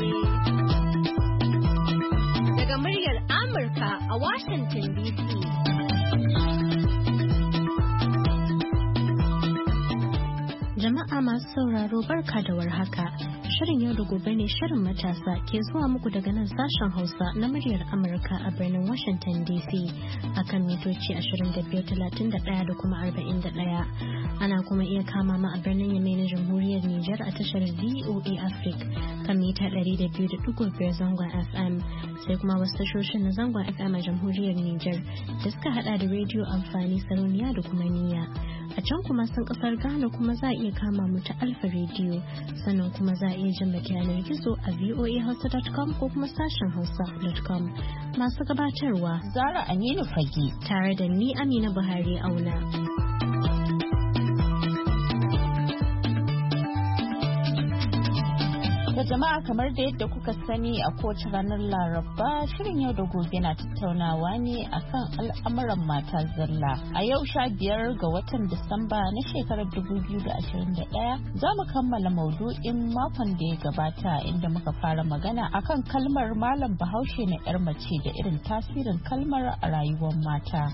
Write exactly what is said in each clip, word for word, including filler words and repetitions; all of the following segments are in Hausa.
daga muryar Amurka a Washington D C. Jama'a masu sauraro barka da warhaka. Shirin yau da gobe ne shirin matasa ke zuwa muku daga nan sashen Hausa na muryar Amurka a birnin Washington D C akan mitoci ashirin da biyar talatin da ɗaya da kuma arba'in da ɗaya. Ana kuma iya kama ma a birnin Yamai na Jamhuriyar Nijar a tashar V O A Africa kan mita ɗari da biyu da ɗigo biyar zangon F M, sai kuma wasu tashoshin na zangon F M a Jamhuriyar Nijar da suka hada da rediyo amfani sarauniya da kuma niyya. A can kuma sun kasar Ghana kuma za a iya kama mu ta Alfa Radio, sannan kuma za a iya jin mu yanar gizo a voa hausa dot com ko kuma sashen hausa dot com. Masu gabatarwa Zara Aminu Fage tare da ni Amina Buhari Auna. Da jama'a kamar da yadda kuka sani a kowace ranar Laraba shirin yau da gobe na tattaunawa ne akan al'amuran mata zalla. A yau sha biyar ga watan Disamba na shekarar dubu biyu da ashirin da ɗaya za mu kammala maudu'in makon da ya gabata inda muka fara magana akan kalmar malam Bahaushe na 'yar mace da irin tasirin kalmar a rayuwar mata.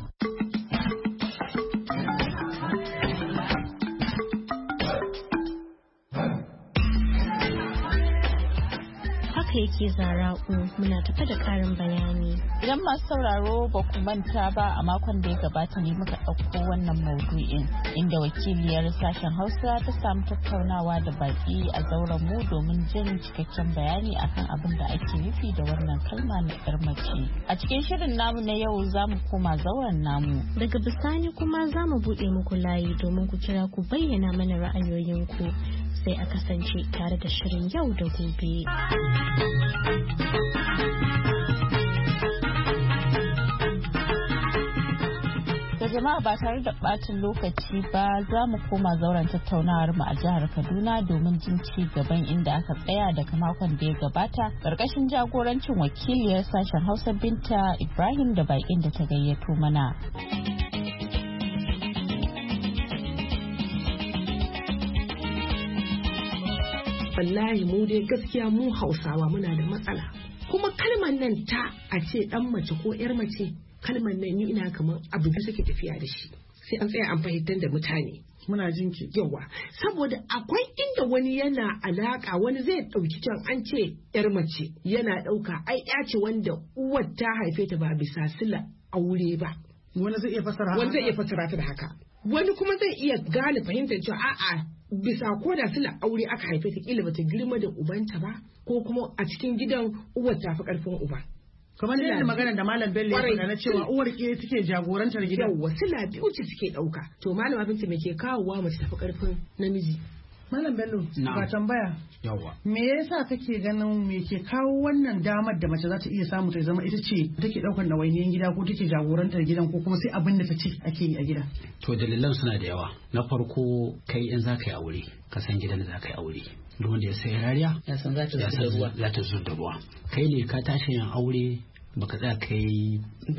yake zara'u muna tafa da karin bayani. Idan masu sauraro ba ku manta ba a makon da ya gabata ne muka ɗauko wannan maudu'in inda wakiliyar sashen Hausa ta samu tattaunawa da baki a zauren mu domin jin cikakken bayani akan abin da ake nufi da wannan kalma na 'yar mace. A cikin shirin namu na yau za mu koma zauren namu. Daga bisani kuma za mu buɗe muku layi domin ku kira ku bayyana mana ra'ayoyinku. Sai a kasance tare da shirin yau da gobe. Da jama'a ba tare da ɓacin lokaci ba za mu koma zauren tattaunawar mu a jihar Kaduna domin jin ci gaban inda aka tsaya daga makon da ya gabata ƙarƙashin jagorancin wakiliyar sashen Hausa Binta Ibrahim da baƙin da ta gayyato mana. Wallahi mu dai gaskiya mu Hausawa muna da matsala. Kuma kalmar nan ta a ce dan mace ko yar mace, kalmar nan ni ina kamar abu da take tafiya da shi. Sai an tsaya an fahimtar da mutane. Muna jin ki. Yawa, saboda akwai inda wani yana alaka, wani zai dauki can an ce yar mace yana dauka ai ya ce wanda uwar ta haife ta ba bisa sila aure ba. Wani zai iya fasara Wani zai iya fasara ta da haka. Wani kuma zai iya gane fahimtar cewa a'a bisa ko da suna aure aka haife ta kila bata girma da ubanta ba ko kuma a cikin gidan uwar ta fi karfin uba. Kamar yadda magana da Malam Bello ya faɗa na cewa uwar ke take jagorantar gidan. Yawwa sila biyu ce take ɗauka. To Malam Binta me ke kawowa mace tafi karfin namiji? Malam Bello ba tambaya. Yawwa. Me yasa kake ganin me ke kawo wannan damar da mace za ta iya samu ta zama ita ce take ɗaukar nawainiyan gida ko take jagorantar gidan ko kuma sai abin da ta ce ake yi a gida? To dalilan suna da yawa. Na farko kai in za ka yi aure ka san gidan da za ka yi aure. Duk wanda ya sai rariya ya san za ta zuba da ruwa. Za ta zuba da ruwa. Kai ne ka tashi yin aure baka tsaya kai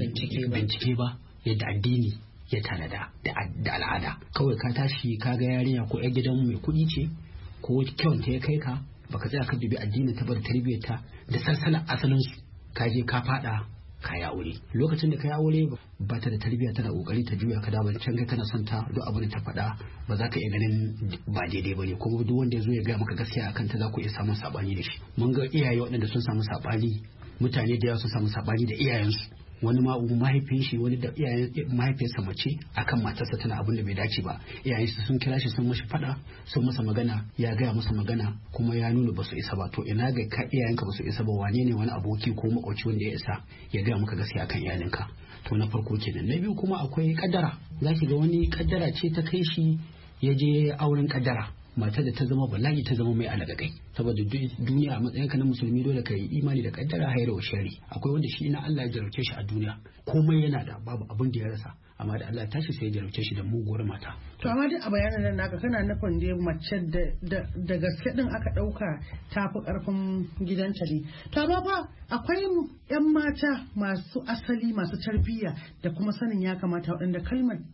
bincike ba yadda addini ya tanada da al'ada. Kawai ka tashi ka ga yarinya ko 'yar gidan mai kuɗi ce ko kyauta ya kai ka baka tsaya ka dubi addinin ta bar tarbiyyar ta da salsalar asalin su ka je ka fada ka yi aure. Lokacin da ka yi aure ba ta da tarbiyya tana kokari ta juya ka da ban can kai kana son ta duk abin da ta faɗa ba za ka iya ganin ba daidai bane kuma duk wanda ya zo ya ga maka gaskiya akan ta za ku iya samun sabani da shi. Mun ga iyaye waɗanda sun samu sabani, mutane da yawa sun samu sabani da iyayensu. Wani ma mahaifin shi wani da iyayen mahaifiyarsa mace akan matarsa tana abin da bai dace ba, iyayen shi sun kira shi sun mashi fada sun masa magana ya gaya masa magana kuma ya nuna ba su isa ba. To ina ga ka iyayenka ba su isa ba, wane ne wani aboki ko makwabci wanda ya isa ya gaya maka gaskiya akan iyalinka? To na farko kenan. Na biyu kuma akwai kaddara. Zaki ga wani kaddara ce ta kai shi ya je auren kaddara. Matar da ta zama bala'i ta zama mai alagagai, saboda duniya a matsayin ka na musulmi dole ka yi imani da kaddara hayar wa shari. Akwai wanda shi na Allah ya jarauce shi a duniya komai yana da babu abin da ya rasa, amma da Allah tashi sai ya jarauce shi da muguwar mata. To amma duk a bayanan nan naka kana nufin da mace da da gaske din aka dauka tafi karfin gidanta ne. To amma fa akwai yan mata masu asali masu tarbiyya da kuma sanin ya kamata waɗanda kalmar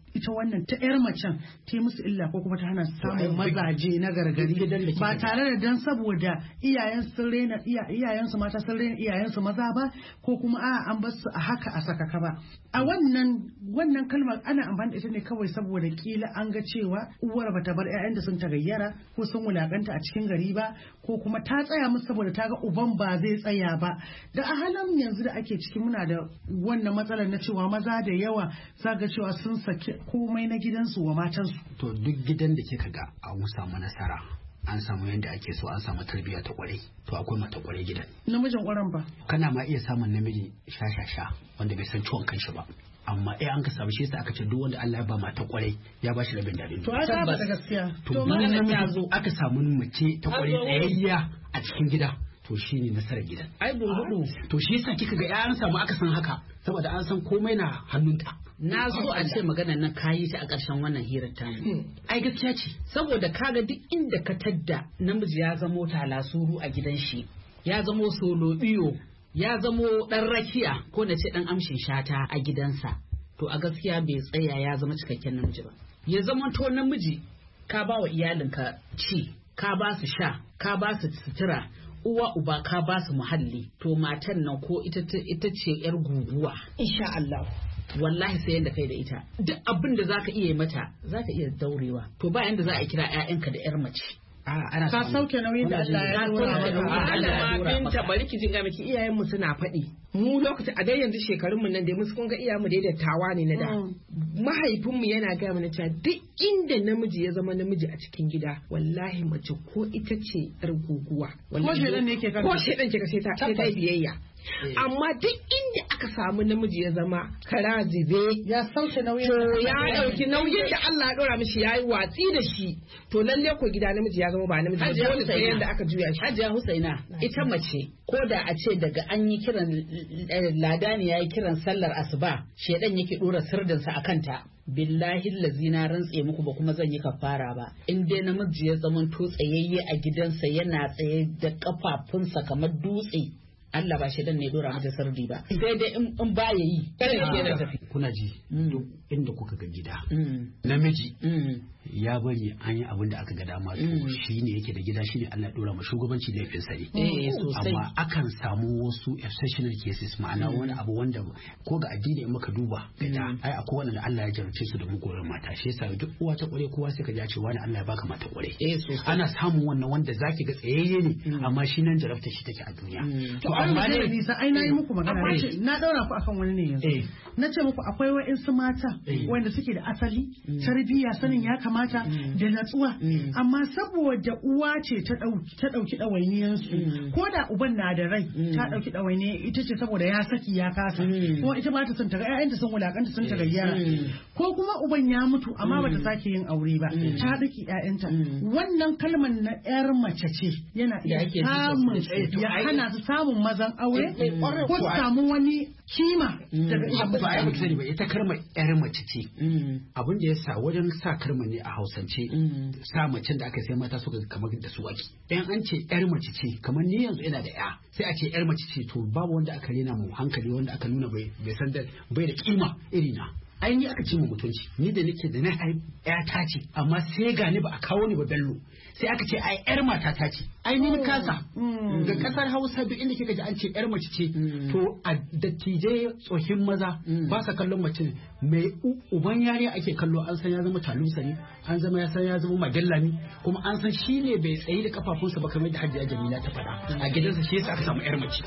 ita wannan ta yar macen ta yi musu illa ko kuma ta hana samun mazaje na gargari ba tare da dan saboda iyayen sun rena iyayen su mata sun rena iyayen su maza ba ko kuma a an bar su a haka a sakaka ba a wannan wannan kalmar ana amfani da ita ne kawai saboda kila an ga cewa uwar bata bar ƴaƴan da sun tagayyara ko sun wulakanta a cikin gari ba ko kuma ta tsaya musu saboda ta ga uban ba zai tsaya ba da a halin yanzu da ake ciki muna da wannan matsalar na cewa maza da yawa za ga cewa sun saki komai na gidansu wa matansu. To duk gidan da kika ga an samu nasara an samu yadda ake so an samu tarbiyya ta kwarai to akwai mata kwarai gidan. Namijin kwaran ba. Kana ma iya samun namiji sha-sha-sha wanda bai san ciwon kanshi ba. Amma eh an ka samu shi yasa aka ce duk wanda Allah ya ba mata kwarai ya ba shi rabin dadin. To ai ba gaskiya. To namiji aka samu mace ta kwarai tsayayya a cikin gida. To shi ne nasarar gidan. Ai hudu. To shi yasa kika ga ya an samu aka san haka saboda an san komai na hannunta. Na so a ce maganar nan kayi ta a ƙarshen wannan hirar ta mu. Ai gaskiya ce. Saboda kaga duk inda ka tadda namiji ya zamo talasuru a gidan shi, ya zamo solo biyo, ya zamo ɗan rakiya ko na ce ɗan amshin shata a gidansa. To a gaskiya bai tsaya ya zama cikakken namiji ba. Ya zama to namiji ka ba wa iyalinka ci, ka ba su sha, ka ba su sutura, uwa uba ka ba su muhalli, to matan nan ko ita ce yar guguwa insha Allah wallahi sai yanda kai da ita duk abin da zaka iya mata zaka iya daurewa to ba yanda za a kira ƴaƴanka da yar mace ka sauke nauyin da Allah ya dora maka. Allah binta bari ki jinga miki iyayen mu suna faɗi mu lokacin a dai yanzu shekarun mu nan dai musu kun ga iyayen mu dai dattawa ne na da mahaifin mu yana ga mana cewa duk inda namiji ya zama namiji a cikin gida wallahi mace ko ita ce yar guguwa ko shedan ne yake kan ko shedan kika sai ta sai ta biyayya amma duk inda aka samu namiji ya zama kara zibe ya sauke nauyin to ya dauki nauyin da Allah ya dora mishi yayi watsi da shi to lalle ko gida namiji ya zama ba namiji ba dole sai yanda aka juya shi. Hajiya Husaina ita mace ko da a ce daga an yi kiran ladani yayi kiran sallar asuba shedan yake dora sirdinsa akan ta billahi lazina rantse muku ba kuma zan yi kafara ba in dai namiji ya zama to tsayayye a gidansa yana tsaye da kafafunsa kamar dutse Allah ba shi dan ne dora mata sardi ba sai dai in ba yayi kada ya da tafi kuna ji duk inda kuka ga gida namiji ya bari an yi abin da aka ga dama to shine yake da gida shine Allah dora ma shugabanci laifin sa ne amma akan samu wasu exceptional cases ma'ana wani abu wanda ko ga addini in muka duba gida ai akwai wanda Allah ya jarrace su da mugoran mata shi yasa duk uwa ta kware kowa sai ka ji cewa Allah ya baka mata kware ana samun wannan wanda zaki ga tsayayye ne amma shi nan jarrafta shi take a duniya to amma ne nisa ai na yi muku magana na daura ku akan wani ne yanzu na ce muku akwai wa'insu mata wanda suke da asali tarbiyya sanin ya kamata da natsuwa amma saboda uwa ce ta ɗauki ɗawainiyansu ko da uban na da rai ta ɗauki ɗawainiya ita ce saboda ya saki ya kasa ko ita ba ta son ta ga ƴaƴanta sun wulakanta sun ta gayyara ko kuma uban ya mutu amma bata sake yin aure ba ta ɗauki ƴaƴanta wannan kalmar na ƴar mace ce yana iya samun ya hana su samun mazan aure ko su samu wani kima daga ba ai mutum ba ita karma ƴar mace ce abin da yasa wajen sa karma ne a Hausance sa macen da aka sai mata suka kamar da su ake ɗan an ce ƴar mace ce kamar ni yanzu ina da ƴa sai a ce ƴar mace ce to babu wanda aka rena mu hankali wanda aka nuna bai san da bai da kima iri na ai ni aka ce mu mutunci ni da nake da na ƴa ta ce amma sai ga ni ba a kawo ni ba bello sai aka ce ai ƴar mata ta ce ai ni kasa ga kasar Hausa duk inda kika ji an ce ƴar mace ce to a dattijai tsohin maza ba sa kallon mace mai uban yare ake kallo an san ya zama talusa ne an zama ya san ya zama magalla ne kuma an san shi ne bai tsayi da kafafunsa ba kamar da Hajiya Jamila ta faɗa a gidansa shi yasa aka samu ƴar mace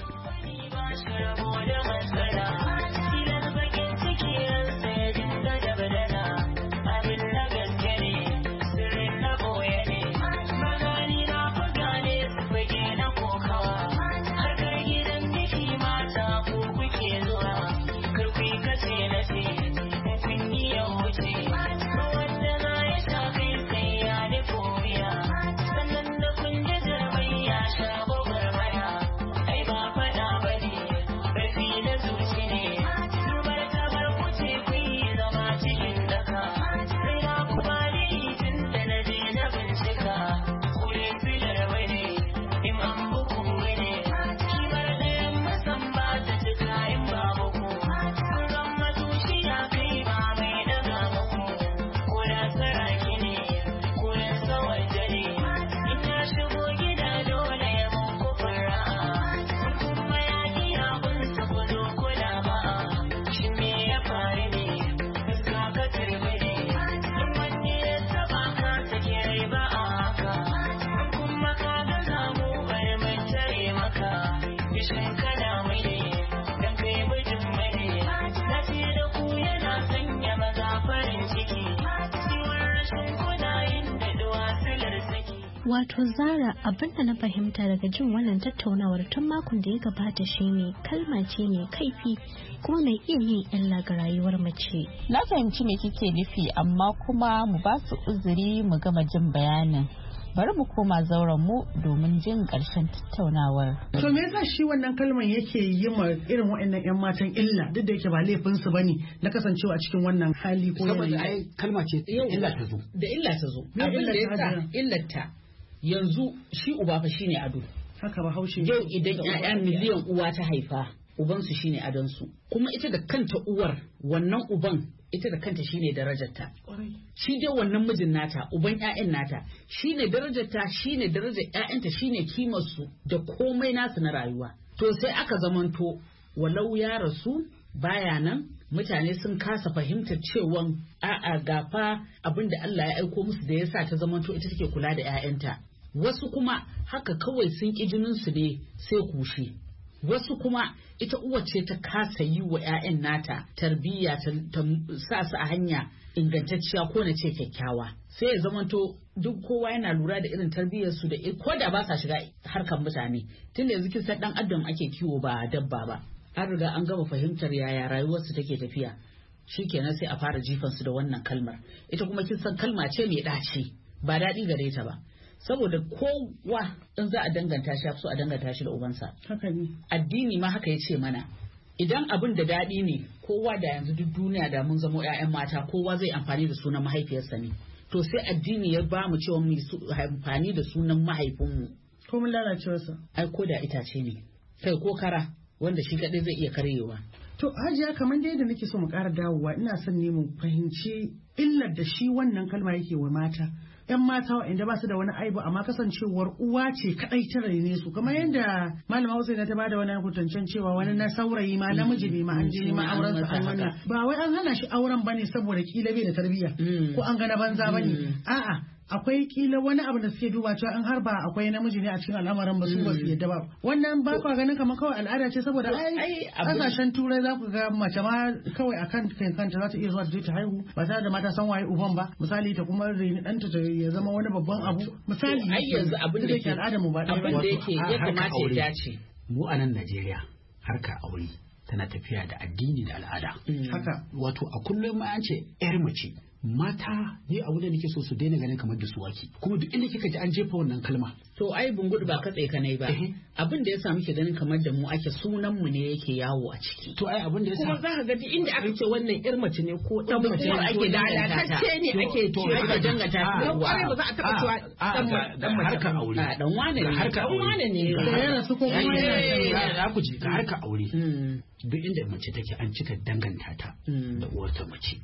Wato Zara, abinda na fahimta daga jin wannan tattaunawar tun makon da ya gabata shine kalma ce mai kaifi kuma mai iya yin illa ga rayuwar mace. Na fahimci me kike nufi, amma kuma mu ba su uzuri mu gama jin bayanin. Bari mu koma zauren mu domin jin ƙarshen tattaunawar. To me yasa shi wannan kalmar yake yi ma irin waɗannan ƴan matan illa, duk da yake ba laifin su bane na kasancewa a cikin wannan hali ko yanayi? Saboda ai kalma ce illa ta zo. Da illa ta zo. Abin da yasa illata yanzu shi uba fa shine ado. Haka ba haushe. Yau idan ƴaƴa miliyan uwa ta haifa, uban su shine adon su. Kuma ita da kanta uwar, wannan uban ita da kanta shine darajarta. Shi dai wannan mijin nata, uban ƴaƴan nata, shine darajarta, shine darajar ƴaƴanta, shine kimar su da komai nasu na rayuwa. To sai aka zamanto walau ya rasu baya nan, mutane sun kasa fahimtar cewa a'a gafa abinda Allah ya aiko musu da yasa ta zamanto ita take kula da ƴaƴanta. Wasu kuma haka kawai sun ƙi jinin su ne sai kushe. Wasu kuma ita uwa ce ta kasa yi wa 'ya'yan nata tarbiyya ta sa su a hanya ingantacciya ko na ce kyakkyawa. Sai ya zamanto duk kowa yana lura da irin tarbiyyar su da ko da ba sa shiga harkar mutane. Tunda yanzu kin san dan adam ake kiwo ba dabba ba. An riga an gama fahimtar yaya rayuwarsu take tafiya. Shikenan sai a fara jifan su da wannan kalmar. Ita kuma kin san kalma ce mai ɗaci, ba daɗi gare ta ba. Saboda kowa in za a danganta shi so a danganta shi da ubansa. Haka ne. Addini ma haka ya ce mana. Idan abin da daɗi ne, kowa da yanzu duk duniya da mun zama 'ya'yan mata, kowa zai amfani da sunan mahaifiyarsa ne. To sai addini ya ba mu cewa mu amfani da sunan mahaifinmu. Ko mun lalacewarsa. Ai ko da itace ne. Kai ko kara wanda shi kaɗai zai iya karyewa. To Hajiya, kamar da yadda nake so mu ƙara dawowa, ina son ne mu fahimci illar da shi wannan kalma yake wa mata. yan mata waɗanda ba su da wani aibu amma kasancewar uwa ce kadai ta raine su, kamar yadda malama Hussaina ta bada wani hutancen cewa wani na saurayi ma namiji ne ma an je ma auren sa an wani ba wai an hana shi auren bane saboda kila bai da tarbiyya ko an ga na banza bane, a'a akwai kila wani abu da suke duba cewa in har ba akwai namiji ne a cikin al'amarin ba su ba su yadda ba. Wannan ba kwa ganin kamar kawai al'ada ce saboda ai kasashen turai za ku ga mace ma kawai akan kanta za ta iya zuwa ta je ta haihu ba tare da mata san waye uban ba, misali ta kuma reni ɗanta ta ya zama wani babban abu misali. Ai yanzu abin da ke al'ada mu ba abin da yake ya kamata ya dace. Mu a nan Najeriya harka aure tana tafiya da addini da al'ada. Haka wato a kullum ma an ce yar mace mata ne abu da nake so su daina ganin kamar da su waki, kuma duk inda kika ji an jefa wannan kalma to ai bungudu ba katse ka ne ba abin da yasa muke ganin kamar da mu ake sunan mu ne yake yawo a ciki. To ai abin da yasa kuma za ka ga duk inda aka ce wannan yar mace ne ko dan mace ne ake lalatacce ne ake ce ake dangata shi da wani ba za a taba cewa dan mace harkar aure dan wane ne harkar aure wane ne da yana su ko kuma yana za ku ji ga harkar aure duk inda mace take an cika danganta ta da uwarta mace.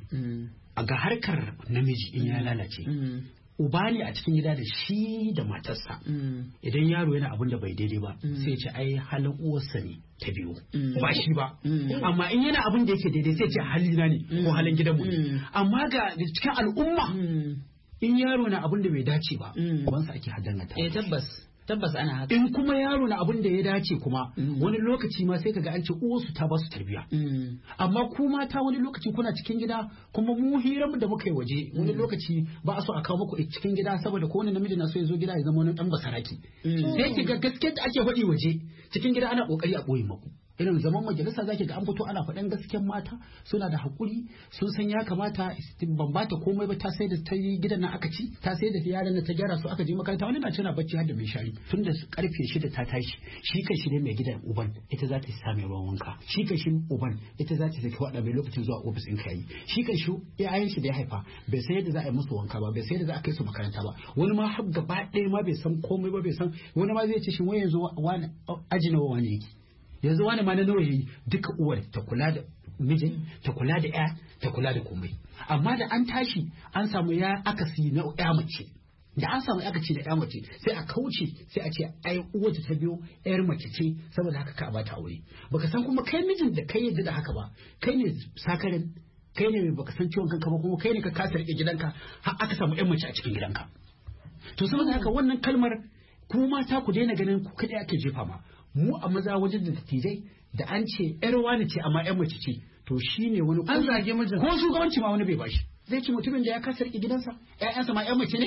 A ga harkar namiji in ya lalace uba ne a cikin gida da shi da matarsa idan yaro yana abin da bai daidai ba sai ce ai halin uwarsa ne ta biyu ba shi ba, amma in yana abin da yake daidai sai ce halina ne ko halin gidanmu ne. Amma ga cikin al'umma in yaro na abin da bai dace ba ubansa ake haddana ta. Eh tabbas tabbas ana haka. In kuma yaro na abin da ya dace kuma wani lokaci ma sai kaga an ce uwarsu ta ba su tarbiya. Amma ku mata wani lokaci kuna cikin gida kuma mu hirar da muka yi waje wani lokaci ba a so a kawo muku cikin gida saboda ko wani namiji na so ya zo gida ya zama wani dan basaraki. Sai ki ga gaskiyar da ake faɗi waje cikin gida ana kokari a boye muku. Irin zaman majalisa zaki ga an fito ana faɗan gaskiyar mata suna da hakuri sun san ya kamata ban bata komai ba ta sai da ta yi gidan nan aka ci ta sai da yaran da ta gyara su aka je makaranta wani na tana bacci har da mai shari tun da karfe shida ta tashi shi kan shi ne mai gidan uban ita za ta same ruwan wanka shi kan shi uban ita za ta saki wada mai lokacin zuwa ofis in kai shi kan shi yayin shi da ya haifa bai san yadda za a yi musu wanka ba bai san yadda za a kai su makaranta ba wani ma har gaba ɗaya ma bai san komai ba bai san wani ma zai ce shi wai yanzu wani aji nawa wani yake yanzu wani ma na nawa yayi duka uwar ta kula da mijin ta kula da ya ta kula da komai. Amma da an tashi an samu ya akasi na ya mace da an samu akaci da ya mace sai a kauce sai a ce ai uwar ta biyo yar mace ce saboda haka ka bata aure baka san kuma kai mijin da kai yadda da haka ba kai ne sakarin kai ne baka san ciwon kanka ba kuma kai ne ka kasa rike gidanka har aka samu yan mace a cikin gidanka. To saboda haka wannan kalmar ku mata ku daina ganin ku kadai ake jefa ma mu a maza wajen da dattijai da an ce yar wani ce amma yan mace ce to shine wani an zage mijin ko shugabanci ma wani bai bashi zai ci mutumin da ya kasa rike gidansa ƴaƴansa ma yan mace ne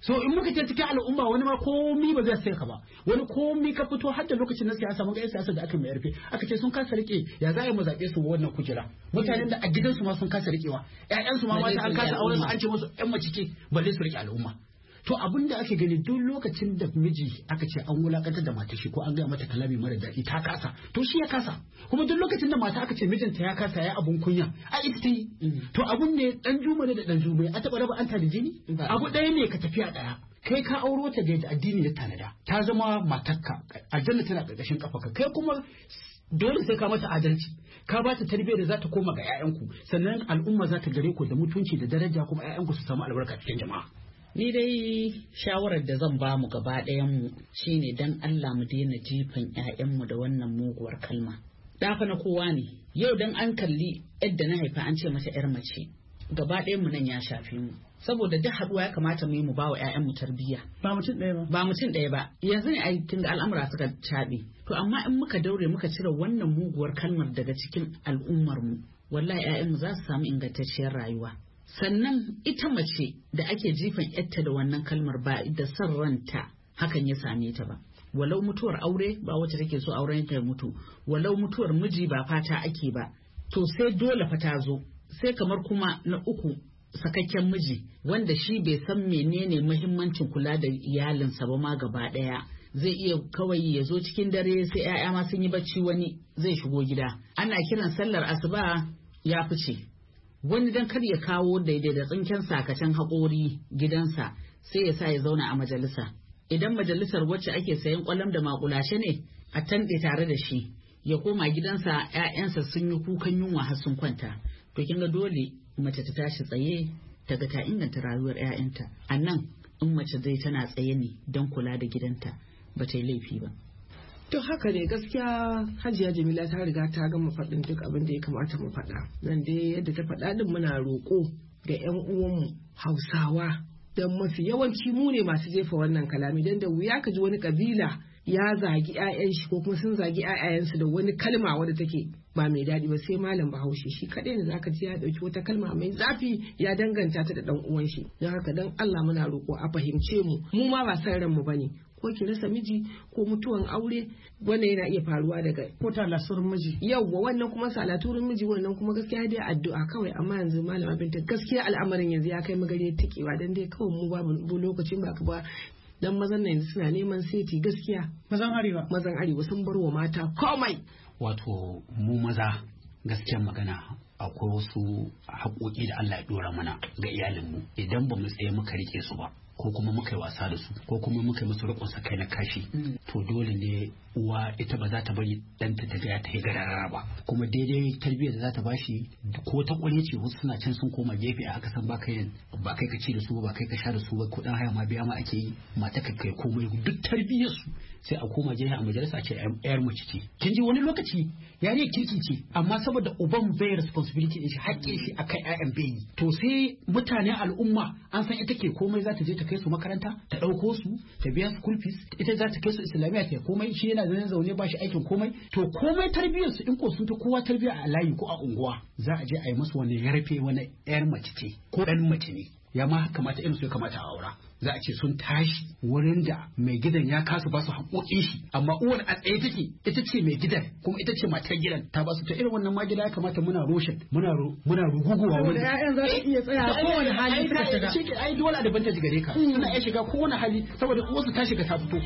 so in muka je cikin al'umma wani ma komi ba zai sai ka ba wani komi ka fito har da lokacin na siyasa mun ga siyasa da aka mai yarfe aka ce sun kasa rike ya za a yi mu zaɓe su wannan kujera mutanen da a gidansu ma sun kasa rikewa ƴaƴansu ma mata an kasa auren su an ce musu ƴan macike balle su rike al'umma to abin da ake gani duk lokacin da miji aka ce an wulakantar da matar shi ko an gaya mata kalami mara daɗi ta kasa to shi ya kasa kuma duk lokacin da mata aka ce mijinta ya kasa ya abun kunya a ita ta yi to abun ne dan juma ne da dan juma a taɓa raba anta da jini abu ɗaya ne ka tafiya ɗaya kai ka auro ta da addini ya tanada ta zama matarka aljanna tana ƙarƙashin kafarka kai kuma dole sai ka mata adalci ka ba ta tarbiyyar da za ta koma ga 'ya'yanku sannan al'umma za ta gare ku da mutunci da daraja kuma 'ya'yanku su samu albarka cikin jama'a. Ni dai shawarar da zan ba mu gaba mu shine dan Allah mu daina jifan 'ya'yanmu da wannan muguwar kalma. Dafa na kowa ne yau dan an kalli yadda na haifa an ce mata 'yar mace gaba mu nan ya shafe mu saboda duk haduwa ya kamata mu yi mu ba wa 'ya'yanmu tarbiyya ba mutum ɗaya ba ba mutum ɗaya ba yanzu ne ai kin ga al'amura suka caɓe to amma in muka daure muka cire wannan muguwar kalmar daga cikin al'ummar mu wallahi 'ya'yanmu za su samu ingantacciyar rayuwa sannan ita mace da ake jifan yatta da wannan kalmar ba da son ranta hakan ya same ta ba walau mutuwar aure ba wacce take so auren ta mutu walau mutuwar miji ba fata ake ba to sai dole fa ta zo sai kamar kuma na uku sakakken miji wanda shi bai san menene muhimmancin kula da iyalinsa ba ma gaba daya zai iya kawai ya zo cikin dare sai 'ya'ya ma sun yi bacci wani zai shigo gida ana kiran sallar asuba ya fice wani dan kar ya kawo daidai da tsinken sakacen haƙori gidansa sai ya sa ya zauna a majalisa idan majalisar wacce ake sayan kwalam da makulashe ne a tanɗe tare da shi ya koma gidansa 'ya'yansa sun yi kukan yunwa har sun kwanta to kin ga dole mace ta tashi tsaye ta ga ta inganta rayuwar 'ya'yanta a nan in mace zai tana tsaye ne don kula da gidanta ba ta yi laifi ba. To haka ne gaskiya Hajiya Jamila ta riga ta gama faɗin duk abin da ya kamata mu faɗa. Nan dai yadda ta faɗa din muna roƙo ga 'yan uwanmu Hausawa don mafi yawanci mu ne masu jefa wannan kalami don da wuya ka ji wani kabila ya zagi 'ya'yan shi ko kuma sun zagi 'ya'yansu da wani kalma wadda take ba mai daɗi ba sai malam Bahaushe shi kaɗai ne zaka ji ya ɗauki wata kalma mai zafi ya danganta ta da ɗan uwan shi don haka dan Allah muna roƙo a fahimce mu mu ma ba san ranmu bane ko ki rasa miji ko mutuwan aure wannan yana iya faruwa daga ko talasurin miji yawwa wannan kuma salaturin miji wannan kuma gaskiya dai addu'a kawai amma yanzu malama Binta gaskiya al'amarin yanzu ya kai magare tikewa dan dai kawai mu babu lokacin ba ka ba dan mazan nan suna neman seti gaskiya mazan arewa mazan arewa sun bar wa mata komai wato mu maza gaskiyar magana akwai wasu haƙoƙi da Allah ya dora mana ga iyalinmu idan ba mu tsaye muka rike su ba ko kuma muka yi wasa da su ko kuma muka yi musu rikon sa kai na kashi to dole ne uwa ita ba za ta bari ɗanta ta gaya ta yi garara ba kuma daidai tarbiyyar da za ta bashi ko ta ƙware ce wasu suna can sun koma gefe a haka san ba kai ba kai ka ci da su ba kai ka sha da su ba kuɗin haya ma biya ma ake yi mata ka kai komai duk tarbiyyar su sai a koma gefe a majalisa ce yar mace ce kin ji wani lokaci yare kirki ce amma saboda uban bai responsibility din shi haƙƙin shi akai ƴaƴan bai to sai mutane al'umma an san ita ke komai za ta je ta kai su makaranta ta ɗauko su ta biya school fees ita za ta kai su islamiyya ta komai shi yana zaune zaune ba shi aikin komai to komai tarbiyyar su in ko sun ta kowa tarbiyya a layi ko a unguwa za a je a yi musu wani yarfe wani yar mace ce ko ɗan mace ne ya ma kamata irin su ya kamata a aura za a ce sun tashi wurin da mai gidan ya kasu ba su haƙoƙin shi amma uwar a tsaye take ita ce mai gidan kuma ita ce matar gidan ta ba su ta irin wannan ma gida ya kamata muna roshin muna muna ruguguwa wani da ƴaƴan za su iya tsaya kowane hali suka shiga shi ai dole a dabanta gare ka suna iya shiga kowane hali saboda uwarsu ta shiga ta fito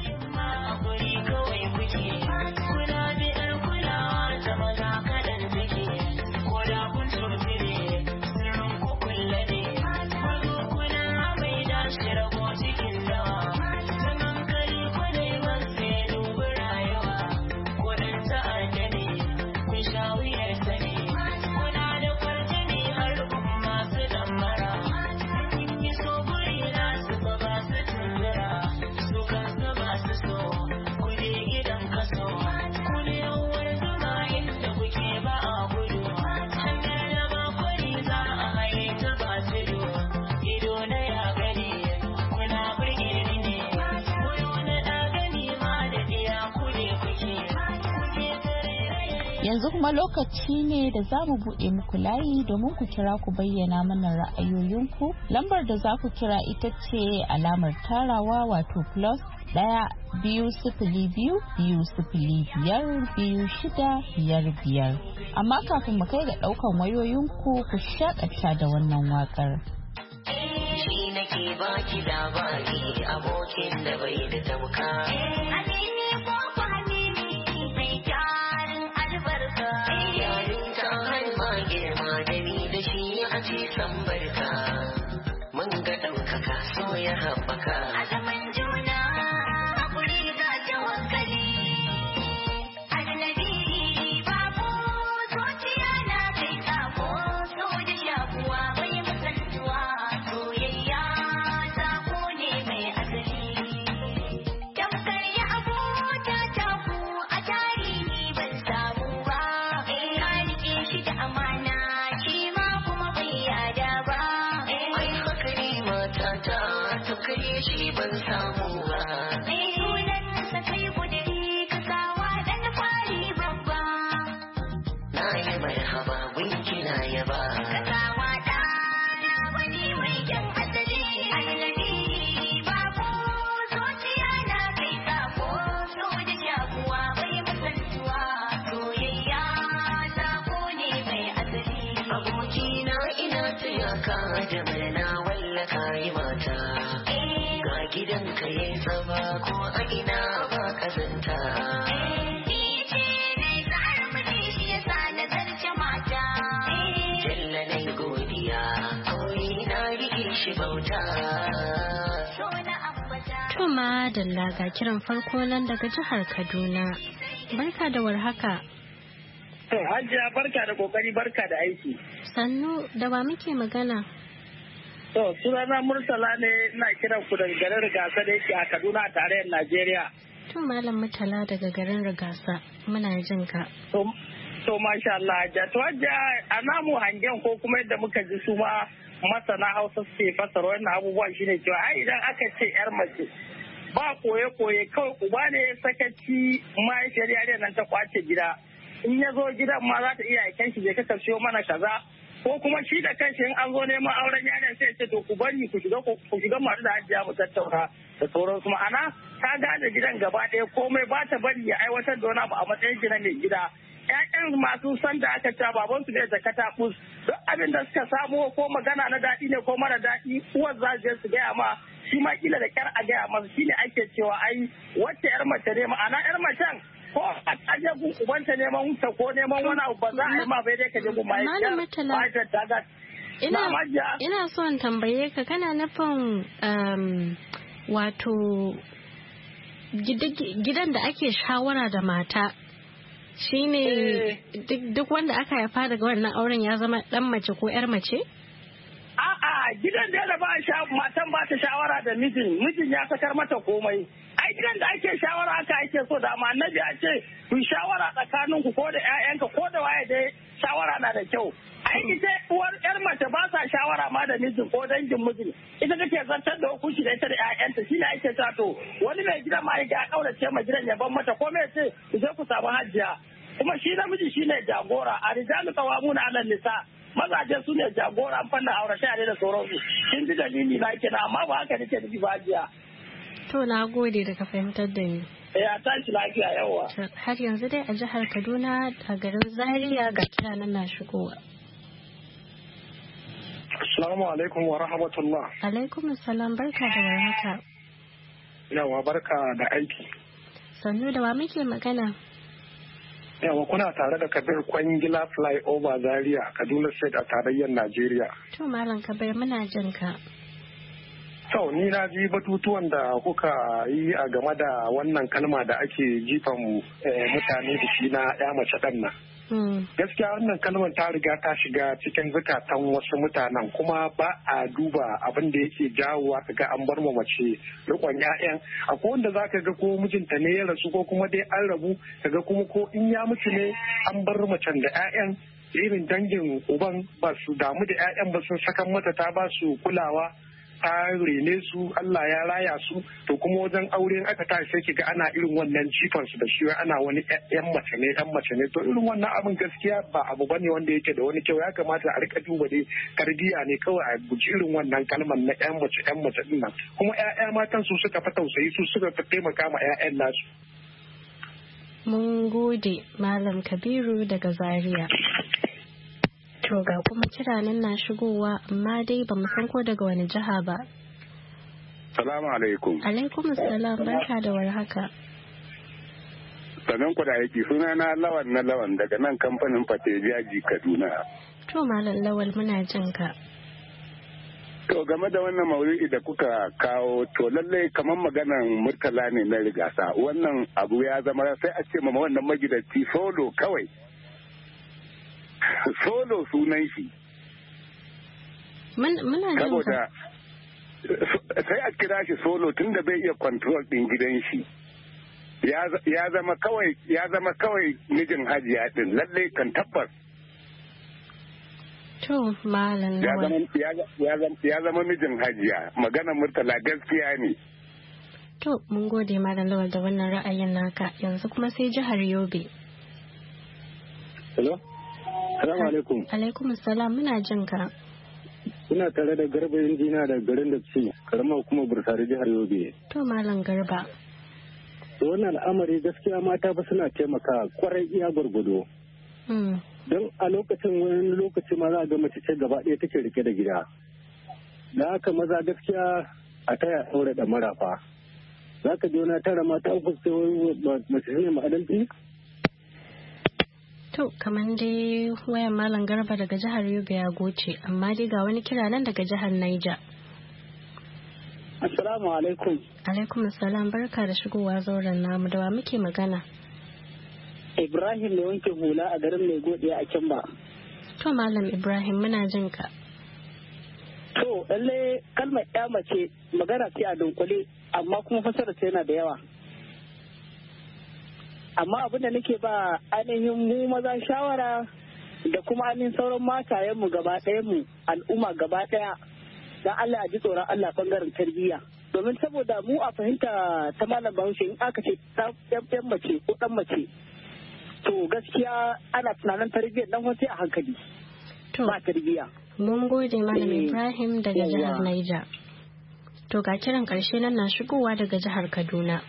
So Yanzu kuma lokaci ne da za mu buɗe muku layi domin ku kira ku bayyana mana ra'ayoyinku. Lambar da za ku kira ita ce alamar tarawa wato plus ɗaya biyu sifili biyu biyu sifili biyar biyu shida biyar biyar. Amma kafin mu kai ga ɗaukan wayoyinku ku shaƙata da wannan waƙar. Shi nake baki labari abokin da bai da tamka. Amini ko fahimi mai jarin albarka. Yayin ta halma girma da ni da shi a ce san barka. Mun ga ɗaukaka so ya haɓaka. A zaman juna hakuri ga tawakkali. Annabi babu zuciya na kai sako so da shakuwa bai musantuwa. Soyayya sako ne mai asali. Tamkar ya abota taku a tarihi ban samu ba. Ka rike shi da amana shi ma kuma bai yada ba. Ai haka ne matata to kai shi ban samu ba. Sunansa kai kudiri ka sawa dan fari babba. Na yi mai haba winki na yaba. Ka sawa ɗana wani mai kyan asali. Annabi babu zuciya na kai sako so da shakuwa bai musantuwa. Soyayya sako ne mai asali. Abokina ina taya ka da murna wallaka yi mata. Ga gidanka yayi tsaba ko a ina ba kazanta. Ni ce nai tsara miji shi yasa na zarce mata. Jalla nai godiya aure na rike shi bauta. So na ambata. To madalla ga kiran farko nan daga jihar Kaduna. Barka da warhaka. To Hajiya barka da kokari barka da aiki. Sannu da wa muke magana? To sunana Murtala ne ina kiran ku daga garin Rigasa da yake a Kaduna a tarayyar Najeriya. To Malam Murtala daga garin Rigasa muna jin ka. To to masha Allah Hajiya. To Hajiya a namu hangen ko kuma yadda muka ji su ma masana Hausa suke fassara wannan abubuwan shine cewa ai idan aka ce yar mace ba koye-koye kawai uba ne sakaci mahaifiyar yariyar nan ta kwace gida. In ya zo gidan ma za ta iya aiken shi je ka siyo mana kaza ko kuma shi da kanshi in an zo neman auren yaron sai ce to ku bari ku shiga ku shiga masu da hajiya mu tattauna da sauransu ma'ana ta gane gidan gaba ɗaya komai ba ta bari ya aiwatar da wani abu a matsayin shi na mai gida. ƴaƴan masu san da aka ca baban su ne da katakus duk abin da suka samo ko magana na daɗi ne ko mara daɗi uwar za su je su gaya ma shi ma kila da kyar a gaya masa shine ake cewa ai wacce yar mace ne ma'ana yar macen ko a aje gun ubanta neman wuta ko neman wani abu ba za a yi ma bai dai ka je gun mahaifiyar ta ga ina ina son tambaye ka kana nufin wato gidan da ake shawara da mata shine duk wanda aka haifa daga wannan auren ya zama dan mace ko yar mace? A'a gidan da ba matan ba ta shawara da mijin mijin ya sakar mata komai. Ai gidan da ake shawara haka ake so da amma annabi ya ce ku shawara tsakanin ku ko da ƴaƴanka ko da waye dai shawara na da kyau. Ai ita uwar yar mace ba sa shawara ma da mijin ko dangin mijin. Ita take zartar da hukunci da ita da ƴaƴanta shine ake ta to wani mai gidan ma ya kaurace ma gidan ya ban mata ko me ce ku je ku samu hajiya. Kuma shi namiji shine jagora a rijalu qawamuna 'ala nisa. Mazaje su ne jagora fannin auratayya da sauransu. Kin ji dalili na kenan amma ba haka nake nufi ba hajiya. To na gode da ka fahimtar da ni. Ya tashi lafiya yawa. Har yanzu dai a jihar Kaduna a garin Zaria ga kiranan na shigowa. Assalamu alaikum wa rahmatullah. Alaikum assalam barka da warhaka. Yawa barka da aiki. Sannu da wa muke magana? Yawa kuna tare da Kabir Kwangila Flyover Zaria Kaduna State a tarayyar Najeriya. To Malam Kabir muna jin ka. To ni na ji batutuwan da kuka yi a game da wannan kalma da ake jifan mutane da shi na ya mace ɗan nan. Gaskiya wannan kalmar ta riga ta shiga cikin zukatan wasu mutanen kuma ba a duba abin da yake jawowa kaga an bar ma mace rikon ƴaƴan akwai wanda zaka ga ko mijinta ne ya rasu ko kuma dai an rabu kaga kuma ko in ya mutu ne an bar macen da ƴaƴan irin dangin uban ba su damu da ƴaƴan ba sun sakan mata ta ba su kulawa ta rene su Allah ya raya su to kuma wajen aure aka tashi sai kiga ana irin wannan jifan su da shi ana wani yan mace ne yan mace ne to irin wannan abin gaskiya ba abu bane wanda yake da wani kyau. Ya kamata a rika duba dai tarbiyya ne kawai a guji irin wannan kalmar na yan mace yan mace din nan kuma ƴaƴa matan su suka fa tausayi su suka fa taimaka ma ƴaƴan nasu. Mun gode Malam Kabiru daga Zaria. To ga kuma kiranin na shigowa amma dai ba mu san ko daga wani jiha ba. Salamu alaikum. Alaikum salam, barka da warhaka. Sanin ku da aiki, suna na Lawan na Lawan daga nan kamfanin Fatejiyaji Kaduna. To Malam Lawal muna jin ka. To game da wannan maudu'i da kuka kawo to lallai kamar maganan Murtala ne na rigasa wannan abu ya zama sai a ce mama wannan magidanci solo kawai. Solo sunan shi. Muna jin saboda sai a kira shi solo tun da bai iya control din gidan shi. Ya zama kawai ya zama kawai mijin hajiya din lalle kan tabbas. To malam ya zama ya zama mijin hajiya magana Murtala gaskiya ne. To mun gode malam Lawal da wannan ra'ayin naka yanzu kuma sai jihar Yobe. Hello. Assalamu alaikum. Alaikum assalam muna jin ka. Ina tare da Garba Injina da garin da ci karamar kuma Bursari jihar Yobe. To Malam Garba. To wannan al'amari gaskiya mata ba suna taimaka kwarai iya gwargwado. Don a lokacin wani lokaci ma za a ga mace ce gaba ɗaya take rike da gida. Da haka maza gaskiya a taya ɗaure da marafa. Za ka ji wani tara mata uku sai mace ne ma'adalci? To, kamar dai wayan Malam Garba daga jihar Yobe ya goce, amma dai ga wani kira nan daga jihar Niger. Assalamu alaikum. Alaikum assalam, barka da shigowa zauren namu da wa muke magana. Ibrahim mai wanke hula a garin mai godiya a Kimba. To, Malam Ibrahim muna jin ka. To, lalle kalmar ya mace magana ce a dunkule, amma kuma fasara ce yana da yawa. Amma abin da nake ba ainihin mu maza shawara da kuma ainihin sauran matayenmu gaba mu al'umma gaba ɗaya don Allah a ji tsoron Allah bangaren tarbiyya. Domin saboda mu a fahimta ta malam Bahaushe in aka ce ɗan mace ko ɗan mace to gaskiya ana tunanin tarbiyyar dan wace a hankali. Ba tarbiyya. Mun gode Malam Ibrahim daga jihar Niger. To ga kiran ƙarshe nan na shigowa daga jihar Kaduna.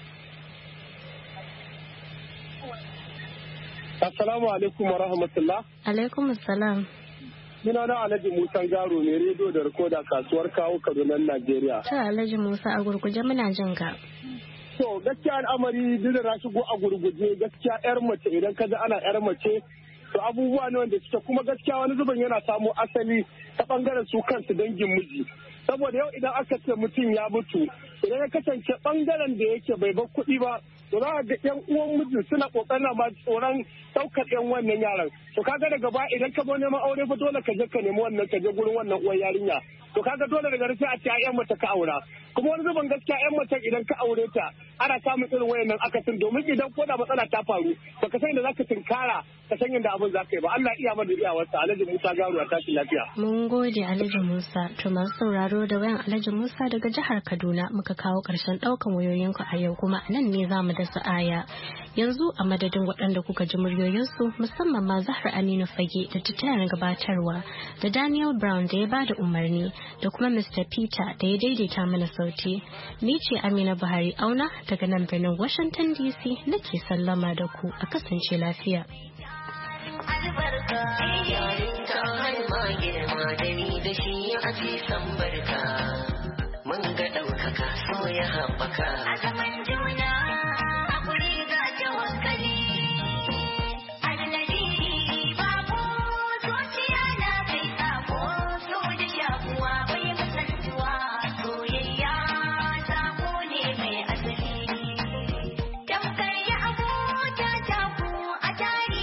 Assalamu alaikum wa rahmatullah. Alaikum assalam. Suna na Alhaji Musa Garo ne rediyo da rikoda kasuwar kawo Kaduna Najeriya. Ta Alhaji Musa a gurguje muna jin ka. To gaskiya al'amari duk da shigo a gurguje gaskiya yar mace idan ka ji ana yar mace to abubuwa ne wanda suke kuma gaskiya wani zubin yana samo asali ta bangaren su kansu dangin miji. Saboda yau idan aka ce mutum ya mutu idan ya kasance bangaren da yake bai bar kuɗi ba to za a ga yan uwan mijin suna kokarin ma tsoron daukar yan wannan yaran to kaga daga ba idan ka zo neman aure fa dole ka je ka nemi wannan ka je gurin wannan uwar yarinya to kaga dole daga sai a ce yan mace ka aura kuma wani zuban gaskiya yan mace idan ka aure ta ana samun irin wayannan akasin domin idan ko da matsala ta faru baka san inda zaka tinkara ka san inda abin zaka yi ba Allah iya mana iyawarsa Alhaji Musa Garu a tashi lafiya. Mun gode Alhaji Musa to masu sauraro da wayan Alhaji Musa daga jihar Kaduna muka kawo ƙarshen ɗaukan wayoyinku a yau kuma a nan ne za mu dasa aya. Yanzu a madadin waɗanda kuka ji muryoyinsu musamman ma Zahra Aminu Fage da ta tayar gabatarwa da Daniel Brown da ya ba da umarni da kuma Mister Peter da ya daidaita mana sauti. Ni ce Amina Buhari Auna daga nan birnin Washington D C nake sallama da ku a kasance lafiya. Albarka yayin ta halma girma da ni da shi a ce san barka mun ga ɗaukaka so ya haɓaka a zaman